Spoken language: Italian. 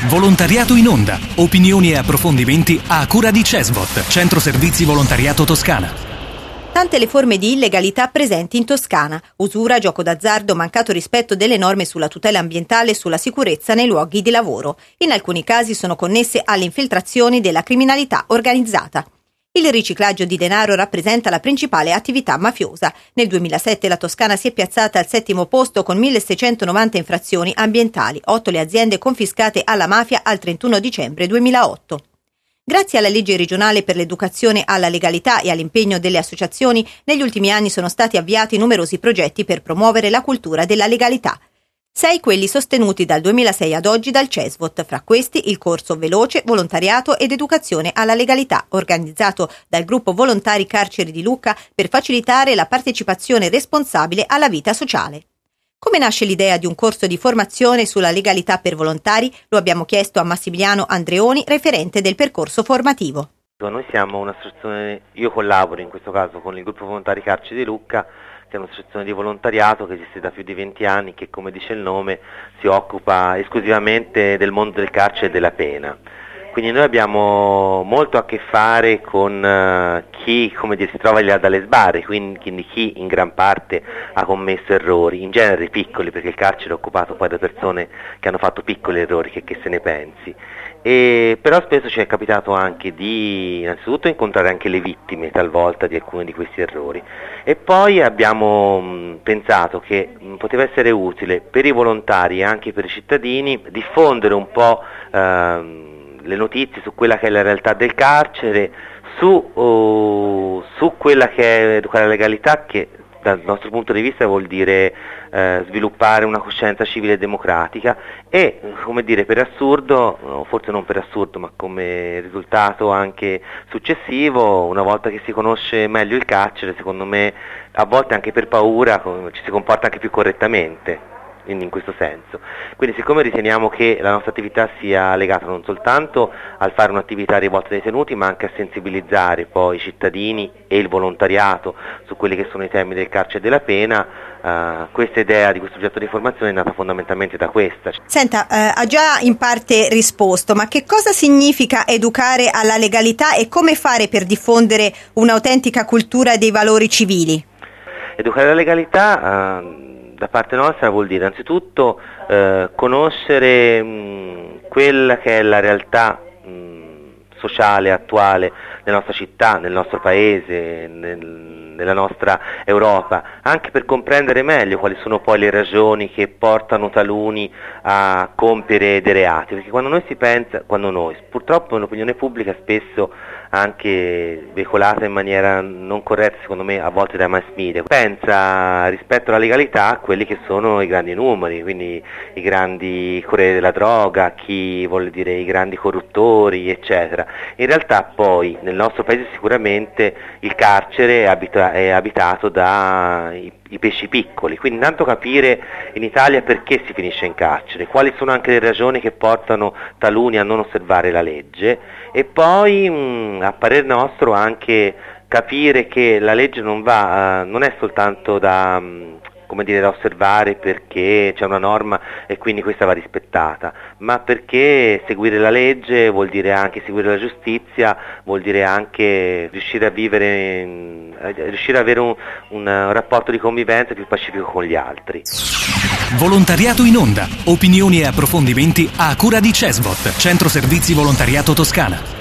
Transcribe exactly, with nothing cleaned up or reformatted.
Volontariato in onda. Opinioni e approfondimenti a cura di Cesvot, Centro Servizi Volontariato Toscana. Tante le forme di illegalità presenti in Toscana: usura, gioco d'azzardo, mancato rispetto delle norme sulla tutela ambientale e sulla sicurezza nei luoghi di lavoro. In alcuni casi sono connesse alle infiltrazioni della criminalità organizzata. Il riciclaggio di denaro rappresenta la principale attività mafiosa. Nel duemilasette la Toscana si è piazzata al settimo posto con milleseicentonovanta infrazioni ambientali, otto le aziende confiscate alla mafia al trentuno dicembre duemilaotto. Grazie alla legge regionale per l'educazione alla legalità e all'impegno delle associazioni, negli ultimi anni sono stati avviati numerosi progetti per promuovere la cultura della legalità. Sei quelli sostenuti dal duemilasei ad oggi dal Cesvot, fra questi il corso Veloce, Volontariato ed Educazione alla Legalità, organizzato dal gruppo Volontari Carceri di Lucca per facilitare la partecipazione responsabile alla vita sociale. Come nasce l'idea di un corso di formazione sulla legalità per volontari? Lo abbiamo chiesto a Massimiliano Andreoni, referente del percorso formativo. Noi siamo un'associazione, io collaboro in questo caso con il gruppo Volontari Carceri di Lucca, che è un'associazione di volontariato che esiste da più di venti anni, che come dice il nome si occupa esclusivamente del mondo del carcere e della pena. Quindi noi abbiamo molto a che fare con uh, chi come dire, si trova lì dalle sbarre, quindi, quindi chi in gran parte ha commesso errori, in genere piccoli, perché il carcere è occupato poi da persone che hanno fatto piccoli errori, che, che se ne pensi. E, però spesso ci è capitato anche di innanzitutto incontrare anche le vittime talvolta di alcuni di questi errori, e poi abbiamo mh, pensato che mh, poteva essere utile per i volontari e anche per i cittadini diffondere un po' uh, le notizie su quella che è la realtà del carcere, su, uh, su quella che è educare alla legalità, che dal nostro punto di vista vuol dire eh, sviluppare una coscienza civile e democratica e, come dire, per assurdo, no, forse non per assurdo, ma come risultato anche successivo, una volta che si conosce meglio il carcere, secondo me, a volte anche per paura, ci si comporta anche più correttamente. In questo senso. Quindi siccome riteniamo che la nostra attività sia legata non soltanto al fare un'attività rivolta ai detenuti, ma anche a sensibilizzare poi i cittadini e il volontariato su quelli che sono i temi del carcere e della pena, uh, questa idea di questo progetto di formazione è nata fondamentalmente da questa. Senta, eh, ha già in parte risposto, ma che cosa significa educare alla legalità e come fare per diffondere un'autentica cultura dei valori civili? Educare alla legalità uh, da parte nostra vuol dire innanzitutto eh, conoscere mh, quella che è la realtà mh, sociale attuale nella nostra città, nel nostro paese, nel, nella nostra Europa, anche per comprendere meglio quali sono poi le ragioni che portano taluni a compiere dei reati, perché quando noi si pensa, quando noi, purtroppo l'opinione pubblica spesso anche veicolata in maniera non corretta, secondo me a volte dai mass media, pensa rispetto alla legalità a quelli che sono i grandi numeri, quindi i grandi corrieri della droga, chi vuole dire i grandi corruttori, eccetera. In realtà poi nel nostro paese sicuramente il carcere è, abita- è abitato dai i pesci piccoli, quindi intanto capire in Italia perché si finisce in carcere, quali sono anche le ragioni che portano taluni a non osservare la legge, e poi mh, a parer nostro anche capire che la legge non va, uh, non è soltanto da mh, come dire, da osservare perché c'è una norma e quindi questa va rispettata, ma perché seguire la legge vuol dire anche seguire la giustizia, vuol dire anche riuscire a vivere, in, riuscire ad avere un, un rapporto di convivenza più pacifico con gli altri. Volontariato in onda. Opinioni e approfondimenti a cura di Cesvot, Centro Servizi Volontariato Toscana.